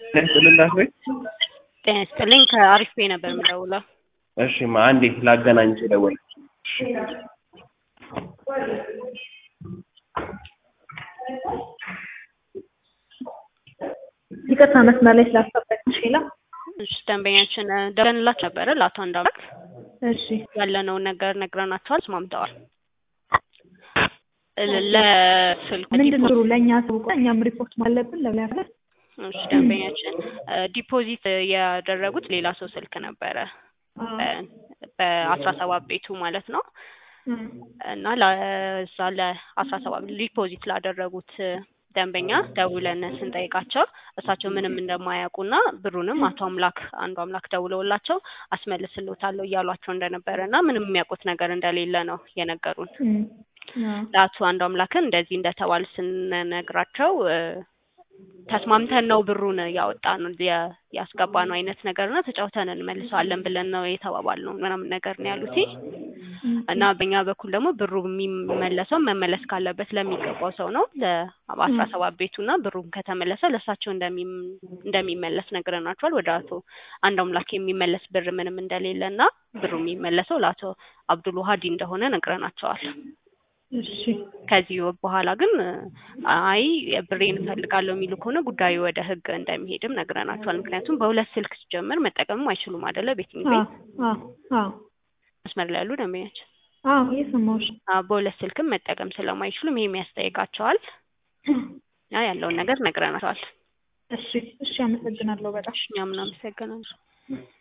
ለስልላስ ወይ ጤና ይስጥልኝ ከአሪፍ ቤ ነበር የምደውለው። እሺ አንዴ ላገናኝሽ ደውል። ይቅርታ መስመር ላይ ስላስጠበቅሽ ሌላ እሺ ደንበኛችን ደውለንላችሁ ነበረ ለአቶ አንዳርግ። እሺ ያለነውን ነገር ነግረናቸዋል፣ ተስማምተዋል። ለስልክ ምንድነው ለኛ ሰው እኛም ሪፖርት ማለብን ለምን ያፈለ እሺ ደንበኛችን ዲፖዚት ያደረጉት ሌላ ሰው ስልክ ነበረ በ17 ቤቱ ማለት ነው። እና ለዛ ለ17 ዲፖዚት ላደረጉት ደንበኛ ደውለን ስንጠይቃቸው እሳቸው ምንም እንደማያውቁና ብሩንም አንዱ አምላክ ደውለውላቸው አስመልስልዎታለሁ እያሏቸው እንደነበረና ምንም የሚያውቁት ነገር እንደሌለ ነው የነገሩን። ለአቶ አንዱ አምላክን እንደዚህ እንደተባለ ስንነግራቸው ተስማምተን ነው ብሩን ያወጣነው ያስገባነው አይነት ነገርና ተጫውተን እንመልሰዋለን ብለን ነው የተባባልነው ምናምን ነገር ነው ያሉት። እና በእኛ በኩል ደግሞ ብሩ የሚመለሰው መመለስ ካለበት ለሚገባው ሰው ነው ለ17 ቤቱና ብሩን ከተመለሰ ለሳቸው እንደሚመለስ ነግረናቸዋል። ወደ አቶ አንዱ አምላክ የሚመለስ ብር ምንም እንደሌለና ብሩ የሚመለሰው ለአቶ አብዱል ወሃዲ እንደሆነ ነግረናቸዋል። እሺ ከዚህ በኋላ ግን አይ ብሬን እፈልጋለሁ የሚሉ ከሆነ ጉዳዩ ወደ ህግ እንደሚሄድም ነግረናቸዋል። ምክንያቱም በሁለት ስልክ ሲጀምር መጠቀምም አይችሉም አይደለ? ቤቲንግ ቤት መስመር ላይ ያሉ ደንበኛችን እየሰማሁሽ። በሁለት ስልክም መጠቀም ስለማይችሉም ይሄም ያስጠይቃቸዋል። ያለውን ነገር ነግረናቸዋል። እሺ አመሰግናለሁ በጣም። እኛም እናመሰግናለን።